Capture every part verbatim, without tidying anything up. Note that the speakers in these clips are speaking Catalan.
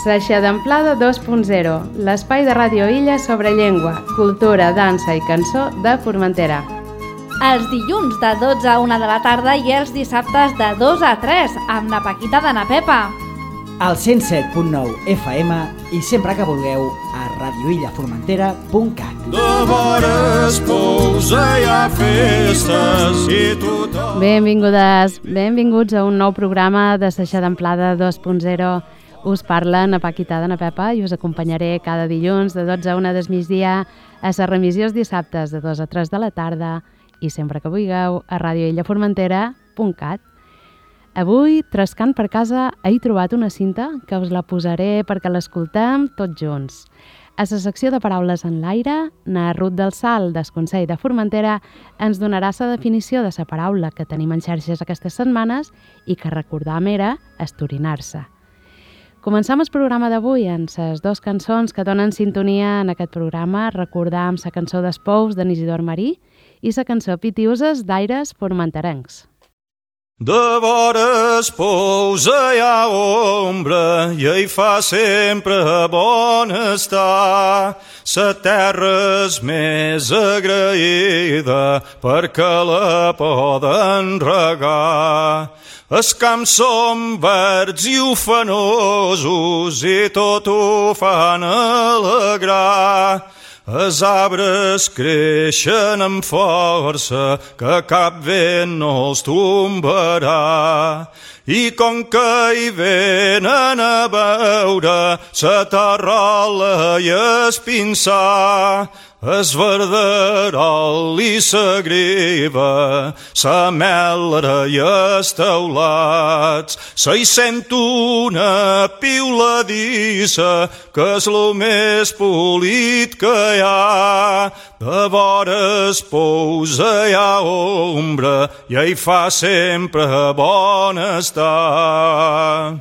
S'aixamplada dos punt zero, l'espai de Ràdio Illa sobre llengua, cultura, dansa i cançó de Formentera. Els dilluns de dotze a una de la tarda i els dissabtes de dos a tres, amb la Paquita de na Pepa. Al cent set punt nou F M i sempre que vulgueu a radioillaformentera punt cat. De vores pousa hi ha festes i tothom... Benvingudes, benvinguts a un nou programa de S'aixamplada dos punt zero. Us parla na Paquita de na Pepa i us acompanyaré cada dilluns de dotze a una del migdia a les remissions dissabtes de dos a tres de la tarda i sempre que vulgueu a radioillaformentera punt cat. Avui, trascant per casa, he trobat una cinta que us la posaré perquè l'escoltem tots junts. A la secció de Paraules en l'aire, na Ruth del Sal, del Consell de Formentera, ens donarà la definició de la paraula que tenim en xarxes aquestes setmanes i que recordam era estorinar-se. Començam el programa d'avui amb les dues cançons que donen sintonia en aquest programa. Recordam la cançó d'Espous d'en Isidor Marí i la cançó Pitiuses d'aires formenterencs. De vores pousa hi ha ombra i hi fa sempre bon estar. La terra és més agraïda perquè la poden regar. Els camps són verds i ufanosos i tot ho fan alegrar. Els arbres creixen amb força, que cap vent no els tombarà. I com que hi venen a veure sa terrola i es pinçar, es verderol i sa griva, sa melra i els teulats. Se hi sent una piuladissa que és lo més polit que hi ha. De vores pousa hi ha ombra i hi fa sempre bon estar.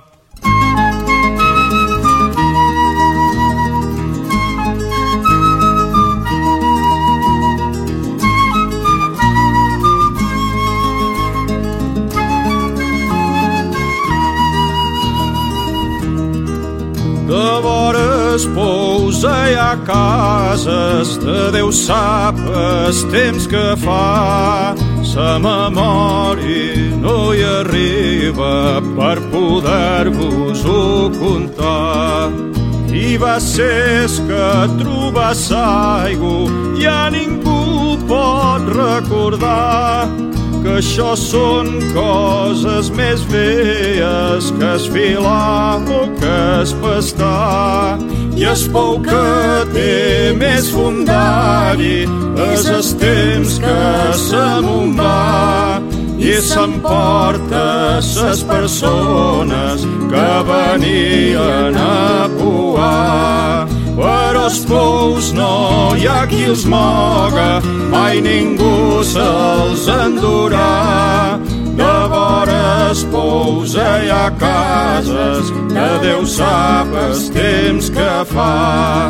De vores pousa hi ha cases, de Déu sap el temps que fa. Sa memòria no hi arriba per poder-vos-ho contar. I va ser que trobàs aigua, ja ningú pot recordar que això són coses més veies que es filar o que es pastar. I es pou que té més fondari és el temps que se'n va i s'emporta ses persones que venien a pouar. Però els pous no hi ha qui els moga, mai ningú se'ls endurà. De vores pousa hi ha cases, que Déu sap el temps que fa.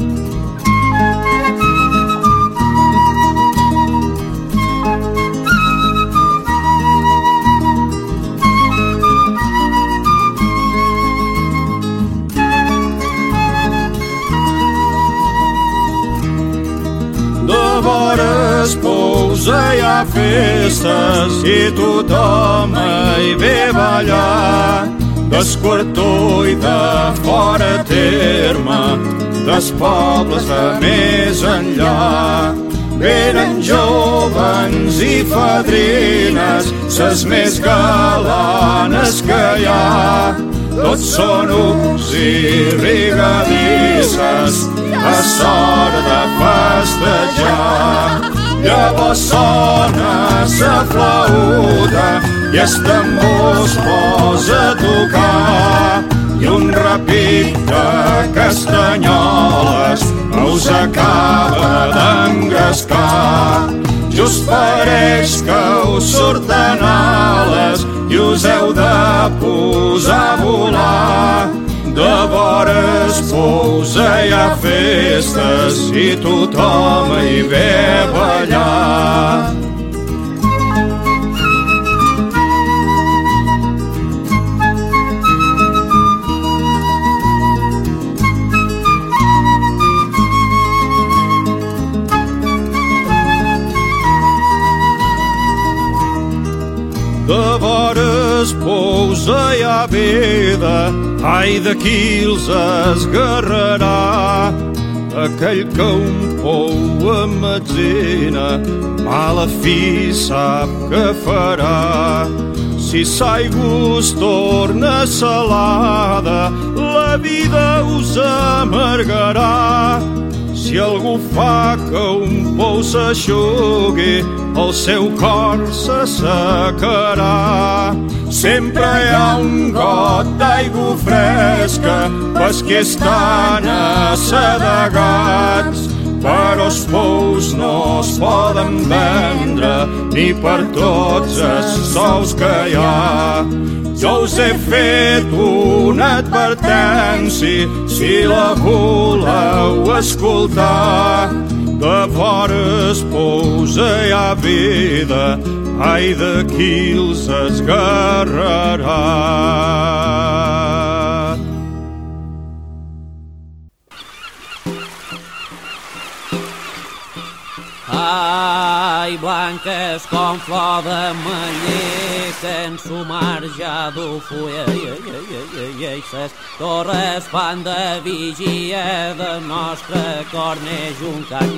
De vores pousa hi ha festes i tothom hi ve ballar. D'esquartó i de fora terme, dels pobles de més enllà. Venen jóvens i fadrines, ses més galanes que hi ha. Tots són ucs i rigadisses, a l'hora de festejar. Llavors sona sa flauta i el tambor es posa a tocar. I un repic de castanyoles us acaba d'engrescar. Just pareix que us surten ales i us heu de posar a volar. De vores pousa hi ha festes i tothom hi ve a ballar. es pousa ja veda, ai de qui els esgarrarà. Aquell que un pou emmagatzena, mala fi sap què farà. Si s'aigua es torna salada, la vida us amargarà. Si algú fa que un pou s'aixugui, el seu cor s'assecarà. Sempre hi ha un got d'aigua fresca, pesquers tan assedegats, però els pous no es poden vendre ni per tots els sous que hi ha. Jo us he fet una advertència, si la voleu escoltar. De vora es pousa ja vida, ai de qui els esgarrarà. Ai, blanques com flor de meller, que en su mar ja du fulla, i ses torres fan de vigia, de nostre cor neix un cant.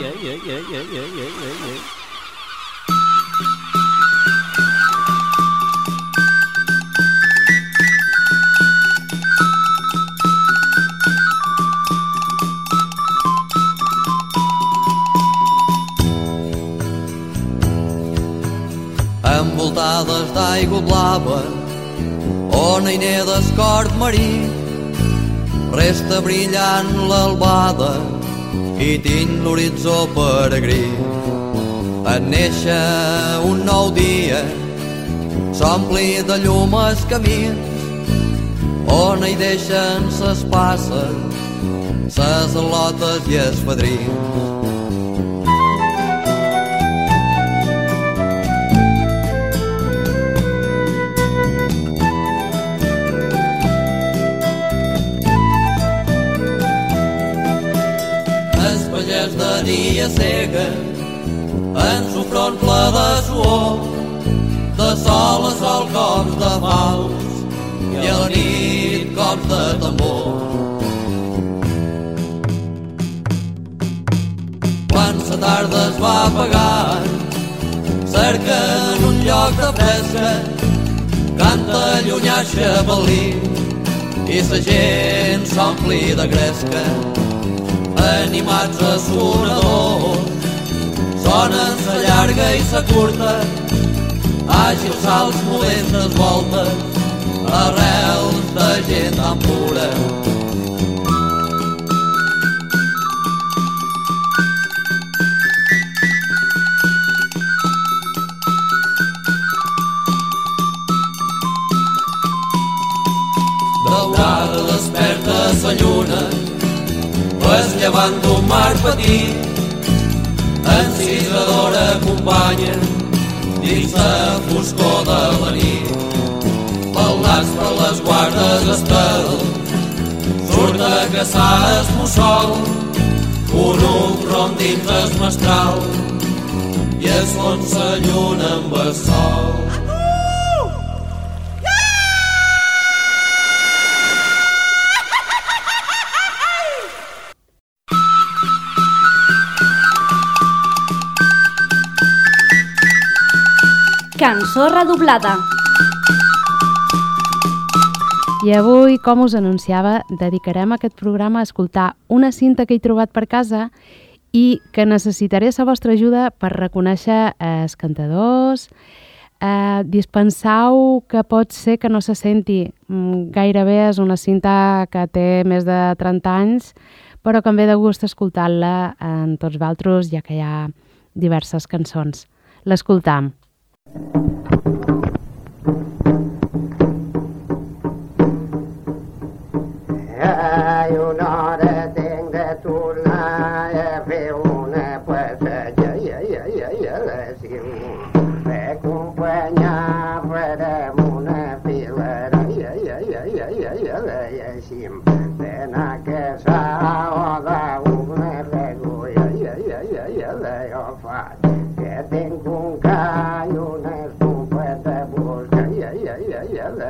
Envoltades d'aigua blava, on hi neix d'escort marí, resta brillant l'albada i tinc l'horitzó peregrí. En néixer un nou dia, s'ompli de llum els camins, on hi deixen ses passes, ses al·lotes i els fadrins. De dia cega, en su front ple de suor, de sol a sol cops de fals i a la nit cops de tambor. Quan la tarda es va apagant, cerquen un lloc de fresca, canta llunyà xavalí i la gent s'ompli de gresca. Animats a sonadors, sonen sa llarga i sa curta, àgils salts molentes voltes, arrels de gent tan pura. Daurada desperta sa lluna, es llevant d'un mar petit, encisadora acompanya dins la foscor de la nit. Pelats per les guardes estels, surt a caçar es mussol, un rom dins es mestral i es fon sa lluna amb el sol. Cançó redoblada. I avui, com us anunciava, dedicarem aquest programa a escoltar una cinta que he trobat per casa i que necessitaré la vostra ajuda per reconèixer els cantadors. Eh, dispensau que pot ser que no se senti. Gairebé és una cinta que té més de trenta anys, però que em ve de gust escoltar-la en tots vosaltres, ja que hi ha diverses cançons. L'escoltam. Ai, una hora tinc de tornar a fer una passeja i a la cim d'acompanyar farem una filera i a la cim d'anar a caçar o d'una regolla i a la jo faig que tinc un ca i una estufa de busca i a la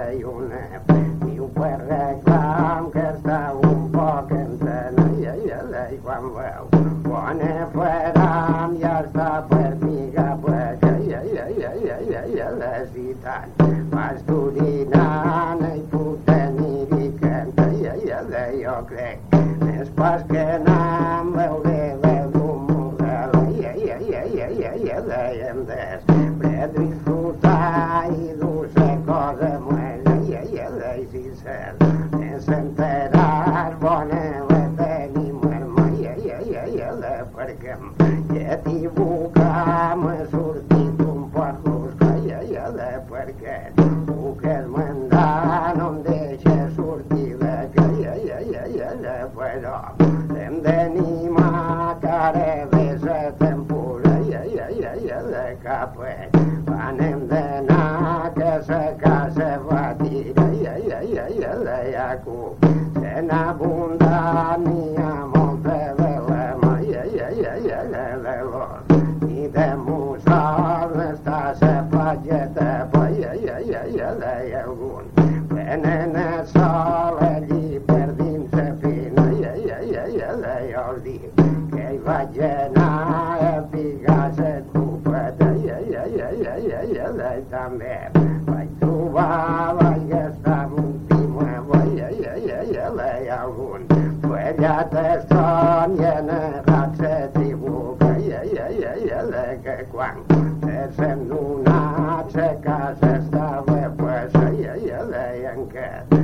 quan veu bona faram ja està per mi cap a que ja, ja, ja, ja, ja, ja, les i tant m'estudiant i puc tenir i canta, ja, ja, ja, jo crec més pas que anar amb el de d'un model, ja, ja, ja, ja, ja, ja, dèiem després disfrutar i dur-se cosa muera, ja, ja, ja, si cert, sense enterar bona la tenim herma, ja, ja, ja, ja, ja, perquè ja equivocar m'ha sortit un poc l'usca, ja, ja, ja, perquè puc esmandar no em deixa sortir de que, ja, ja, ja, ja, ja, però hem d'animar que ara ve la tempura, ja, ja, ja, ja, de cap quan hem d'anar que sa casa va tirar, ja, ja, ja, ja, de Jacob se n'ha abundat n'hi ha molta de la mà, ja, ja, ja, ja, de de l'os ni de mussol n'està sa platgeta, ja, ja, ja, ja, de algun venen a sol allí per dins la pena, ja, ja, ja, ja, de jo els dic que hi vaig anar a picar sa copeta, ja, ja, ja, ja, ja, ja, de també vaig trobar, vaig gastar un timó, ja, ja, ja, ja, de algun fuellat estron i en errat se tribuca, ja, ja, ja, ja, de que quan s'hem donat sa casa estava passa, ja, ja, deien que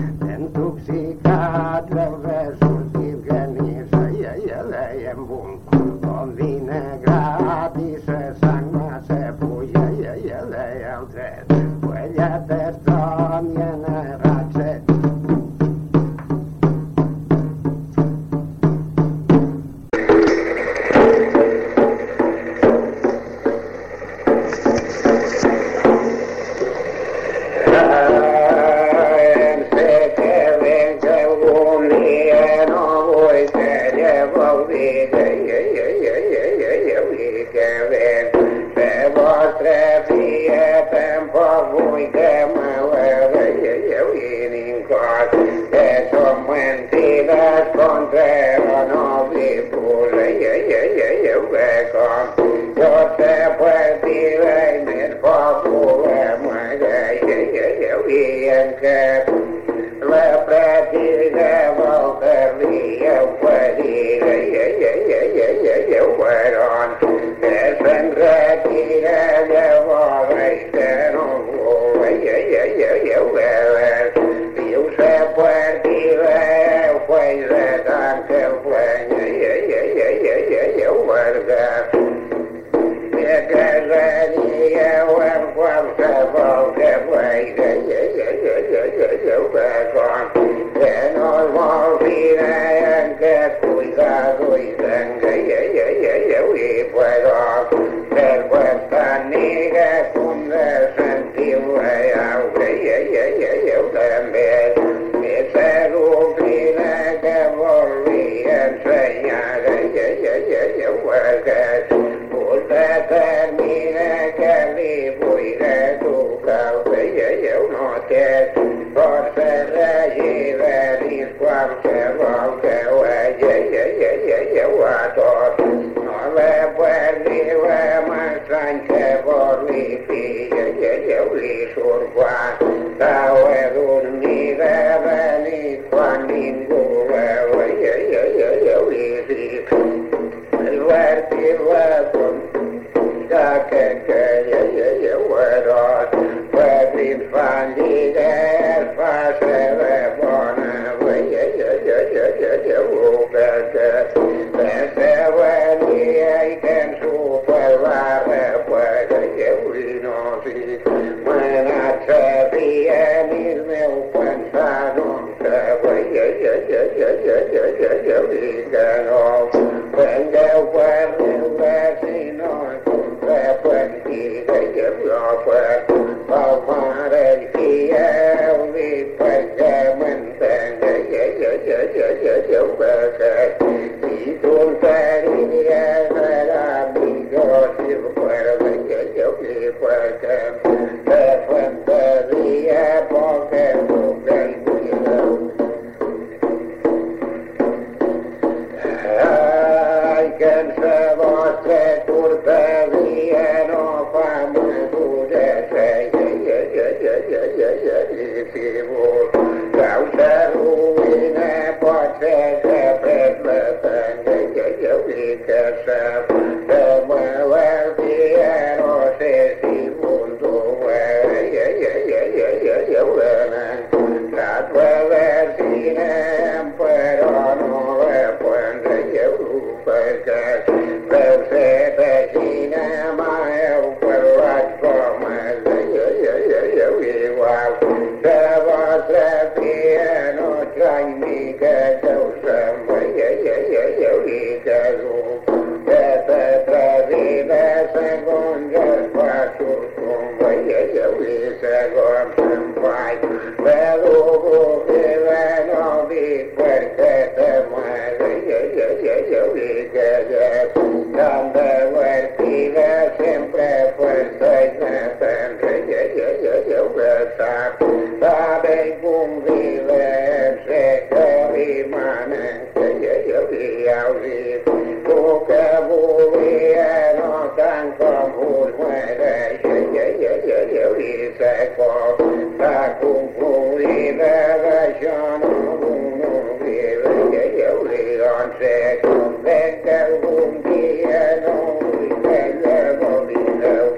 intoxicat el de sortir camisa, ja, ja, deien un bon vinagrat i sa sang massa puja, ja, ja, deia el tres fuellat estron i en errat se It perquè en sa vostra cortesia no fa maduresa, i si busqueu sa ruïna pot ser que pres la tanga, i que sa malaltia no sé si munduà, anat la vecina però no la prendreu perquè deu ser vecina mai heu parlat com es deia igual que vostra filla no trany ni que us sembla i que que t'atrevida segons els passos com veieu i segons em faig l'educativa no dic perquè t'amarga i que ja tan divertida sempre festeja tan reieu que sap va ben convida en ser que li manen que ja us dic tu que volia no tant com us mereix i sé com va concluïda d'això no m'oblida doncs sé com ben que algun dia no vull que ella m'oblideu.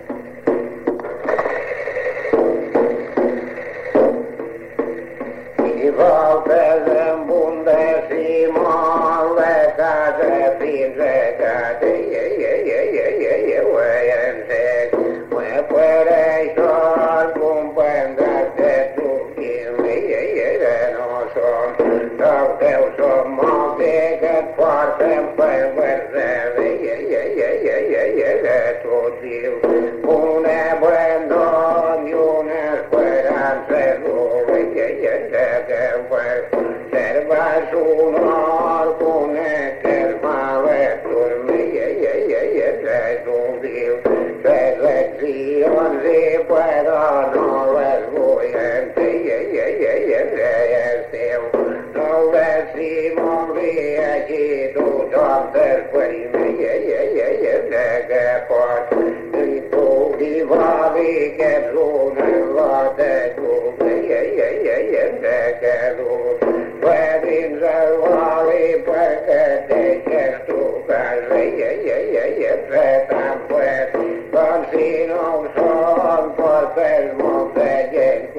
I voltes amb un decimol de casa fins a casa en sec per això comprendràs que tu no som els teus som molts que et porten per versar tu dius una brandor i una esperança que ser vas un or conèixer malet dormir tu dius les leccions i però no les vull entendre és teu no ves si m'ombria així tothom t'experimenta que pot i pugui voli que ets una lota tu que dur va dins el voli perquè deixes trucar tan pues doncs si no ho són portes molta gent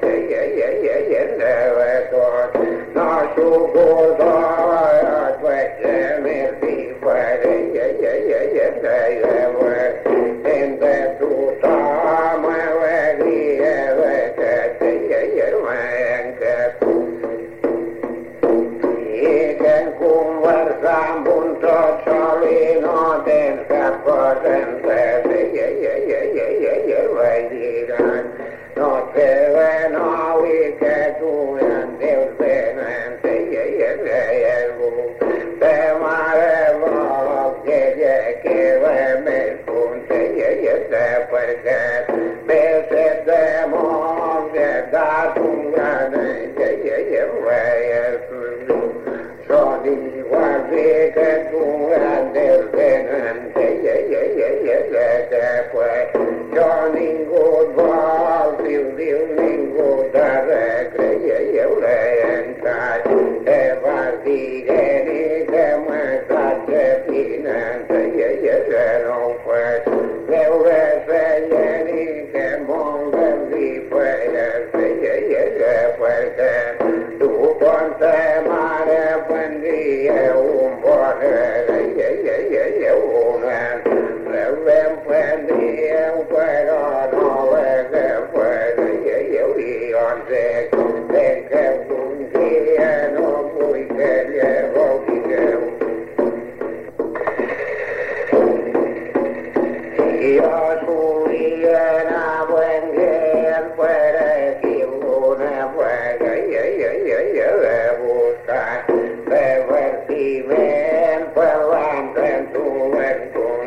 de tot no suporto et veig més diferent entre tothom alegria de que i que en conversar amb un tot sol i no tens cap cosa entès vaig dir no et ve de nou i que tu en Déus venen de mare vol que ella queda més puntella perquè ve set de molt que et dat un gran són iguals i que tu en Déus venen que pues jo ningú et vol diu diu ningú t'ha de creure encara que vas dient i que m'estàs definant no ho fas veure seient i que molt em diferents perquè tu quan ta mare prendria un bon una ben prendríeu però no l'agafaríeu i doncs ben que un dia no vull que llavors digueu i jo solia anar a Benguet per aquí una vegada de buscar divertiment parlant en tu en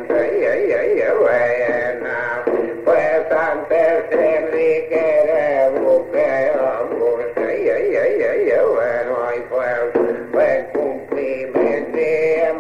passant per Enriquera Buquera Busca no hi feu ben compliment i em ve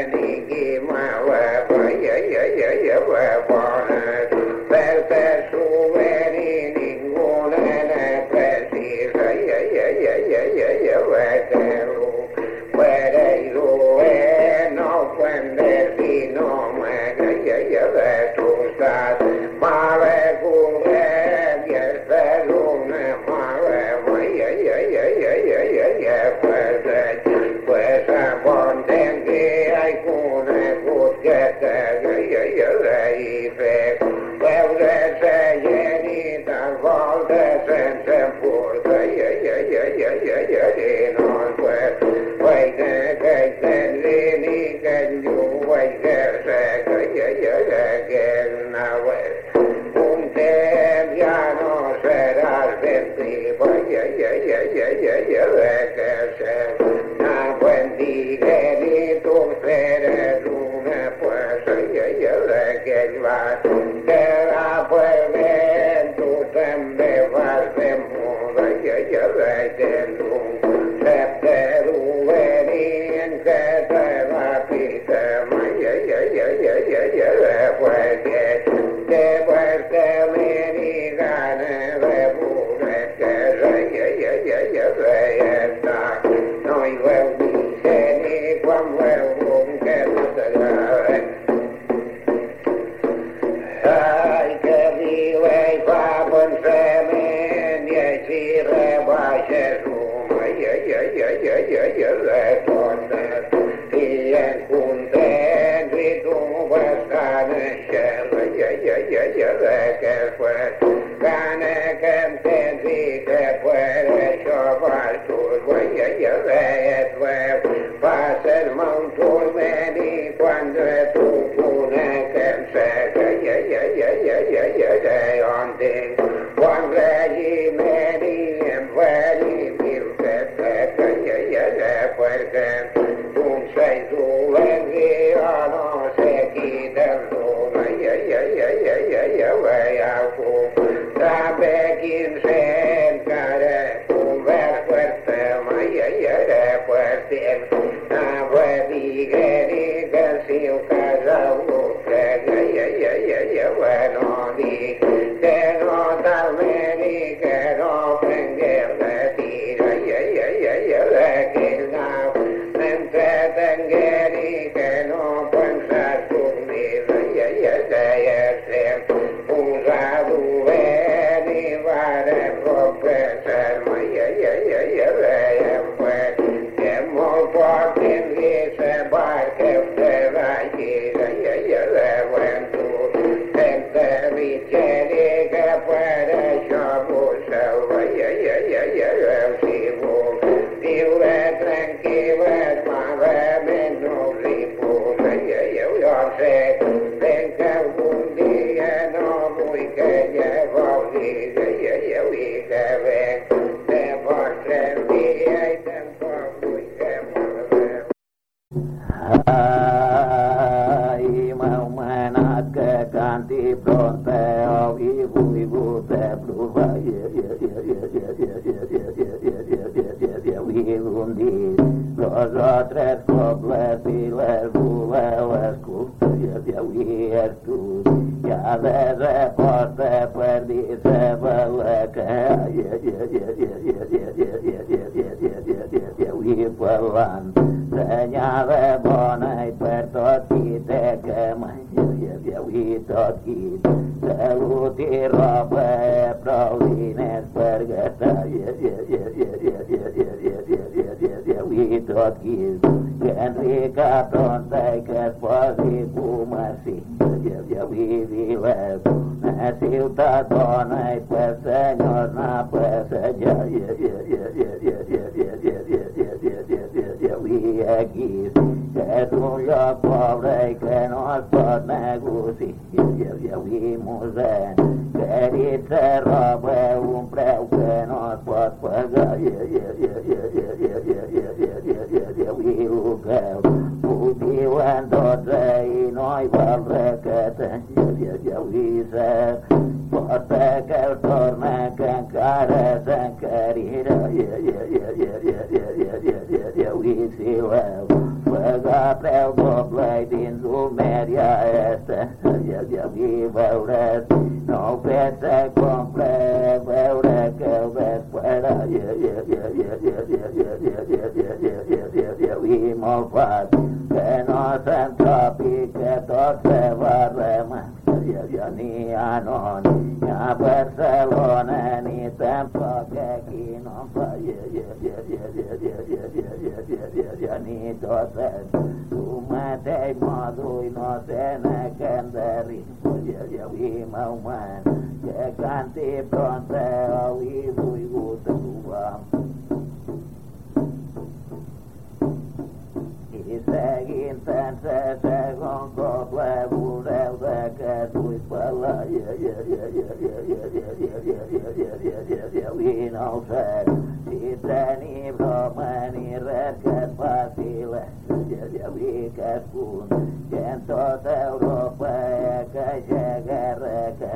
Fuego a preu doble i dins un mèria esta. I aquí veuràs, no ho pensa compra, veure que el desperà. I molt fàcil, que no s'entropi, que tot se va remar. Ni a no, ni a Barcelona, ni tampoc aquí no fa. Ni totes, tu mateix modo i no tenen que endarrir. I m'augment, que canti pronta, avui vull trobar. I seguint sense segon coble veureu de que vull parlar. I no ho sé si teni broma ni res que et faci i cadascun que en tota Europa que ja guerra que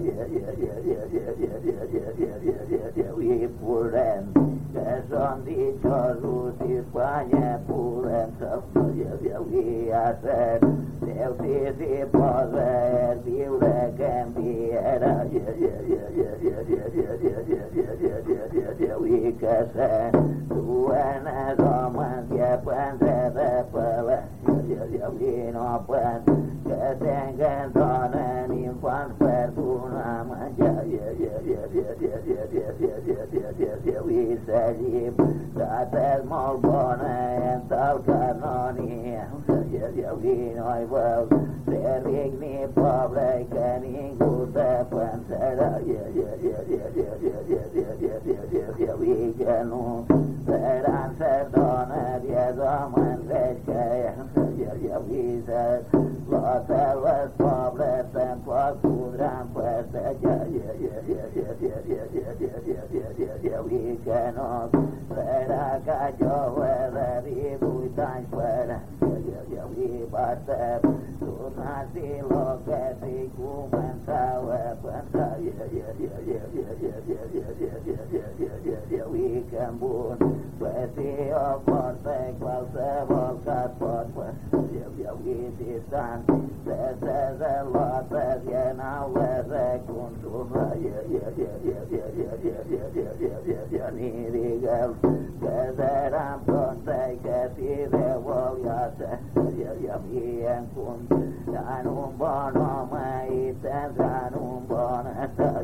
i podem que són ditxosos i Espanya podem i a ser Déu si s'hi posa és viure que enviarà i que se duen els homes que pensa de pelar i no pens que tenen dona ni infants per donar menjar i seguim dates molt bona en tal que no n'hi ha i no hi veus ser ric ni pobre i que ningú te pensarà i que no seran ses dones i els homes vells que hi ha visat l'hotel les pobres tampoc podran festejar i que no serà que jove de divuit anys per i basta tornar-s'hi lo que s'hi començava a pensar i que amb un passió forta qualsevol que es pot passar i si estan ses al·lotes i anau-les a consumar ni digueu que seran pronta i que si Déu vol ja sé i en comptaran un bon home i tindran un bon estat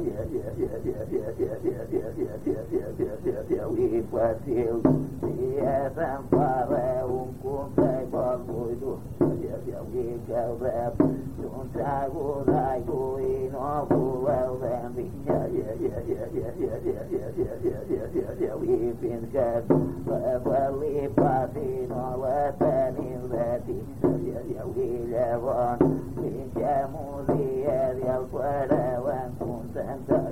i per si si s'enfada un consell vol vull dur i que el rep d'un segur d'aigua i no voleu ben dir i fins que la li passi no la teniu de dir i llavors pinxem-ho dies i el fareu en contentar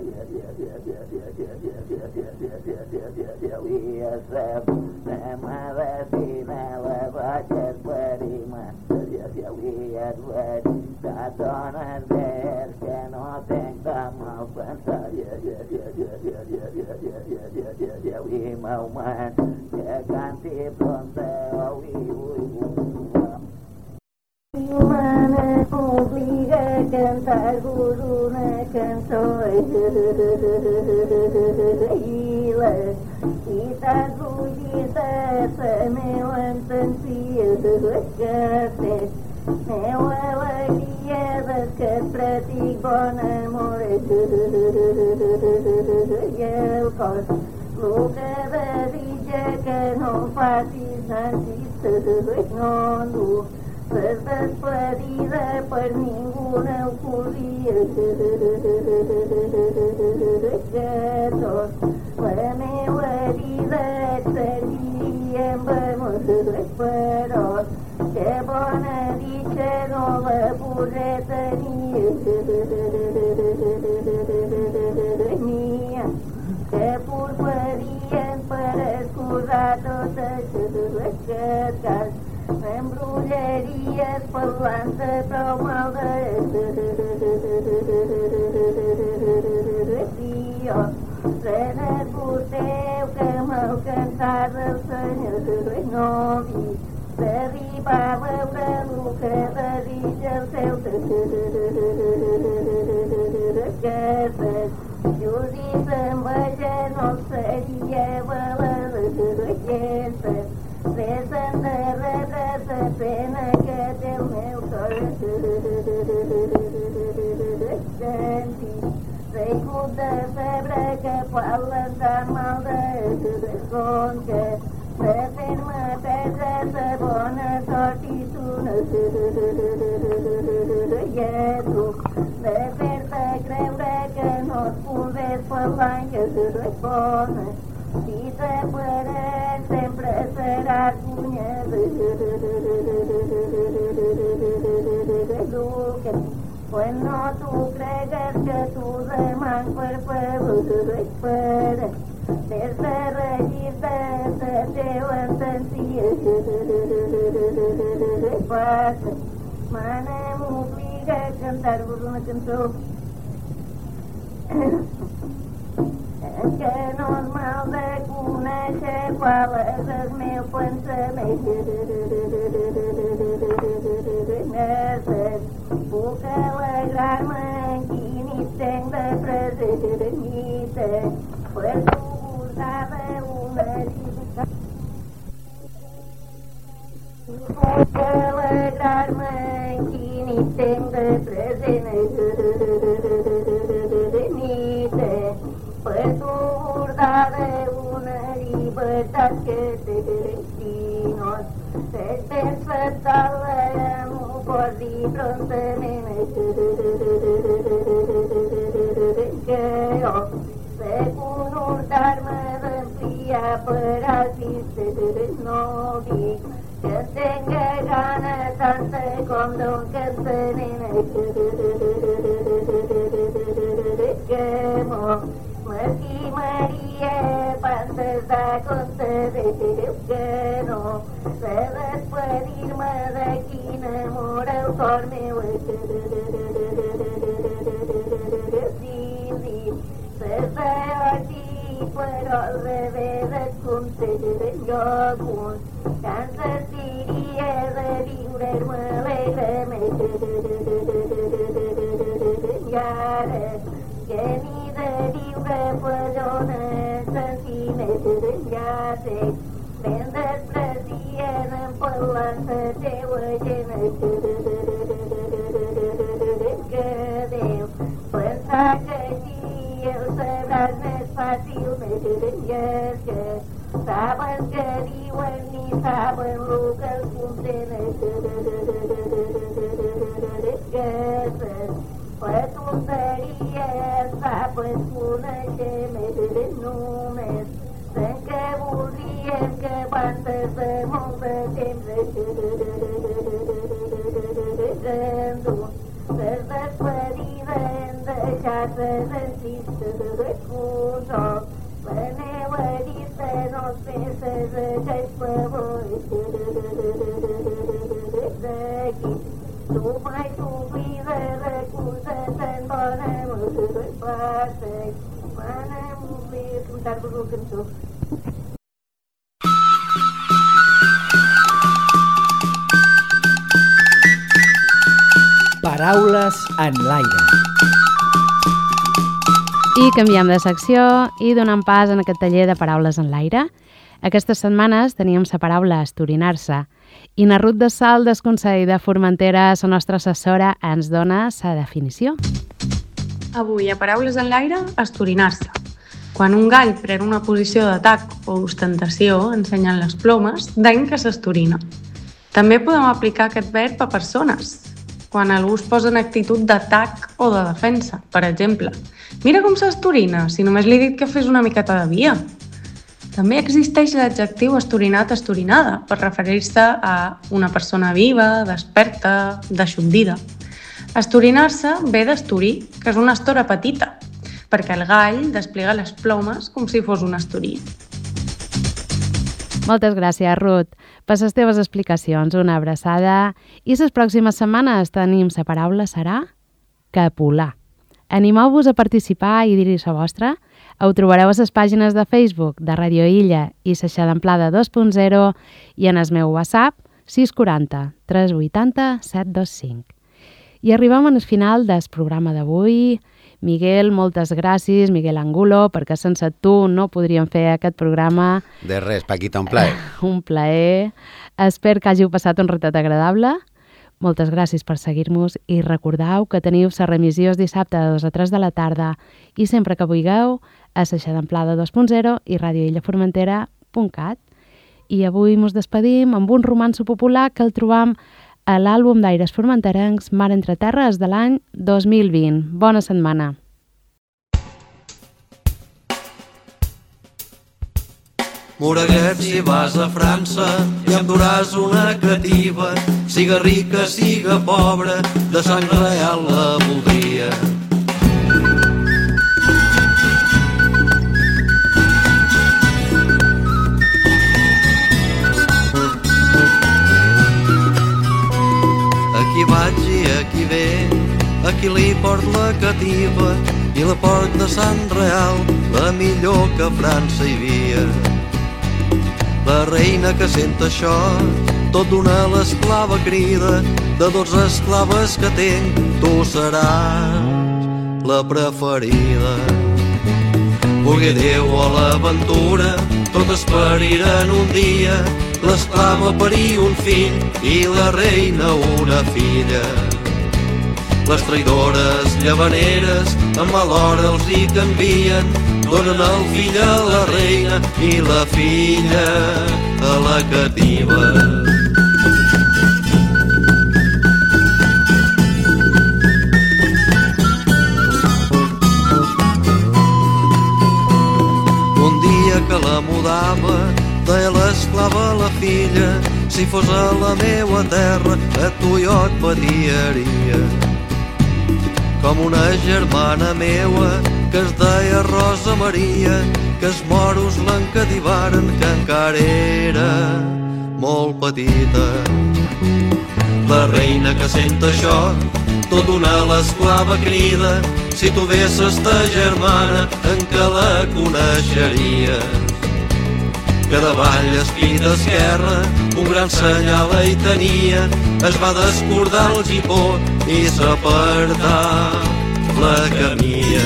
i estem anem a destinar la vaig experimentar i et veig que dones veus que no tenc de mal pensar i m'augment que canti pronta avui vull humana obliga a cantar-vos una cançó i la ciutat bullida la meua intenció que té meua alegria des que et practic bon amor i el cos el que desitja que no facis sentit no dur per despedida per ningú no ho podia que tot la meua vida et seguiria amb amor però que bona ditxa no la podré tenir mia que porfarien per excusar tot això que cas m'embrullaries parlant-te prou mal de jo renet vostè que m'ha cansat el senyor no vi de dir va veure el que desitja el seu aquestes lludis enveja no seria balades aquestes resen de res de pena que té el meu cor Reigut de febre que parlen tan mal de desconca de fer-me perdre de bona sort i una lletra de fer-te creure que no et podés parlar que seràs bona si separem sempre seràs cunyada quan no tu cregues que tu deman per favor per des-te regir-te de teu entensia passa mana m'obliga a cantar-vos una cançó que no és mal de conèixer qual és el meu pensament puc alegrar-me en quin instinct de presentita per tu gosava una llibertat puc alegrar-me en quin instinct de presentita per tu bordava una llibertat que té si no és acceptable por dir prontament que jo sé conhortar-me d'ampliar per assistir no dic que tenga gana tanta com d'un cançament que mo m'estimaria pantes de compte de que no sé despedir-me de qui enamora el cor meu sí, sí, ses d'artir però al revés et consideren jo un canses diria de viure-me alegrement i ara que ni de viure perdona sentiment ja sé ben desprecien en parlant de teua gent que Déu pensar que així el sabràs més fàcilment i és que saben que diuen ni saben el que els contenen que ses per tonteries saben conèixer més només sé que voldrien que abans de molt de temps les despedides hem deixat les encistes d'excusa la meva llista no es peces aquells favors d'aquí tu mai t'oblides de coses tan bones moltes passes mana m'oblides cantar-vos una cançó Paraules en l'aire. I canviem de secció i donem pas en aquest taller de Paraules en l'aire. Aquestes setmanes teníem la paraula esturinar-se i na Ruth de Sal del Consell de Formentera, la nostra assessora, ens dona la definició. Avui a Paraules en l'aire, esturinar-se. Quan un gall pren una posició d'atac o ostentació ensenyant les plomes, deim que s'esturina. També podem aplicar aquest verb a persones, quan algú es posa en actitud d'atac o de defensa. Per exemple, mira com s'esturina, si només li he dit que fes una miqueta de via. També existeix l'adjectiu estorinat-estorinada per referir-se a una persona viva, desperta, deixondida. Esturinar-se ve d'estorí, que és una estora petita, perquè el gall desplega les plomes com si fos un estorí. Moltes gràcies, Ruth, per les teves explicacions. Una abraçada. I les pròximes setmanes tenim la paraula serà capular. Animeu-vos a participar i dir-hi la vostra. Ho trobareu a les pàgines de Facebook de Radio Illa i la Xadamplada dos punt zero i en el meu WhatsApp sis quatre zero, tres vuit zero, set dos cinc. I arribem al final del programa d'avui. Miguel, moltes gràcies, Miguel Angulo, perquè sense tu no podríem fer aquest programa. De res, Paquita, un plaer. Un plaer. Espero que hàgiu passat un ratet agradable. Moltes gràcies per seguir-nos i recordeu que teniu la remissió dissabte de dos a tres de la tarda i sempre que vulgueu a Seixadamplada dos punt zero i radioillaformentera punt cat. I avui mos despedim amb un romanço popular que el trobam a l'àlbum d'aires formenterencs Mar entre terres de l'any dos mil vint. Bona setmana. Moraguet, si vas a França i enduràs una cativa, siga rica, siga pobra, de sang real la voldria. Aquí vaig i aquí ve, aquí li port la cativa i la port de Sant Real, la millor que a França hi havia. La reina que sent això, tot d'una l'esclava crida, de dotze esclaves que tenc, tu seràs la preferida. Volgué Déu a l'aventura, totes pariren un dia, l'esclava parí un fill i la reina una filla. Les traïdores llavaneres amb mal hora els hi canvien, donen el fill a la reina i la filla a la cativa. Un dia que la mudava, deia l'esclava a la filla, si fos a la meua terra a tu jo et patiaria. Com una germana meua que es deia Rosa Maria, que els moros l'encativaren, que encara era molt petita. La reina que sent això, tot una l'esclava crida, si tu vesses ta germana en què la coneixeries. Que davall espí d'esquerra un gran senyal hi tenia, es va descordar el gipó i s'apartà la camia.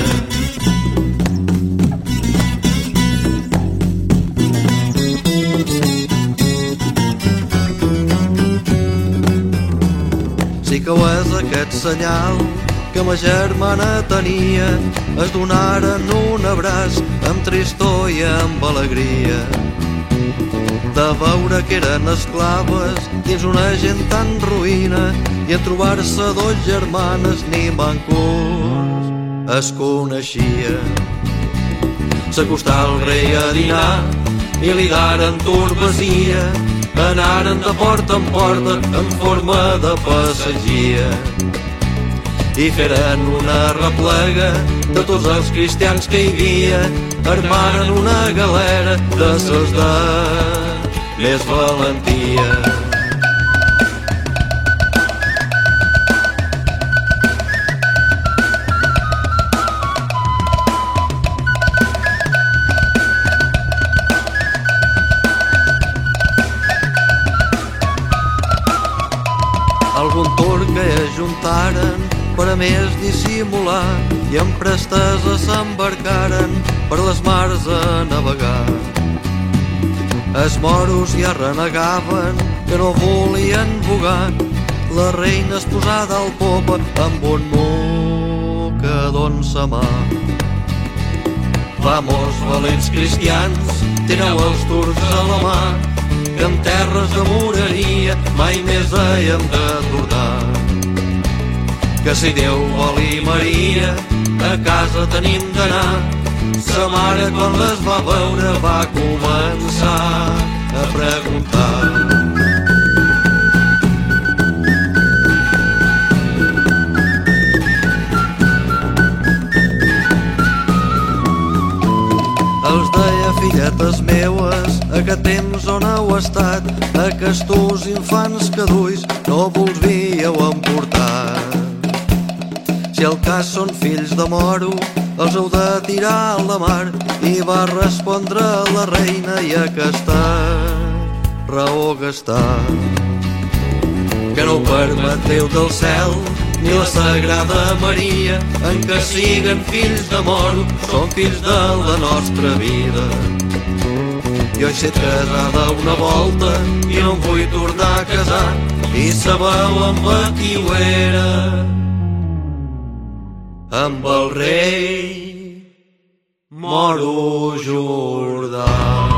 Sí que ho és aquest senyal que ma germana tenia, es donaren un abraç amb tristor i amb alegria. De veure que eren esclaves dins una gent tan ruïna i en trobar-se dos germanes ni mancurs es coneixia. S'acostà el rei a dinar i li daren turbasia, anaren de porta en porta en forma de passatgia i feren una replega de tots els cristians que hi havia, armaren una galera de ses de més valentia. Algun turc que ajuntaren per a més dissimular i amb prestesa s'embarcaren per les mars a navegar. Els moros ja renegaven que no volien vogar, la reina es posà dalt popa amb un mocador en sa mà. Vamos, valents cristians, tireu els turcs a la mà, que en terres de moreria mai més hi hem de tornar. Que si Déu vol i Maria, a casa tenim d'anar. Sa mare quan les va veure va començar a preguntar. Els deia, filletes meues, aquest temps on heu estat, aquestos infants que duis no vols víeu emportar. Si el cas són fills de moro, els heu de tirar a la mar. I va respondre la reina i aquesta raó gastar. no ho permet Déu del cel ni la Sagrada Maria, en que siguen fills de moro, són fills de la nostra vida. Jo he set casada una volta i no em vull tornar a casar, i sabeu amb qui ho era, amb el rei Moro Jordà.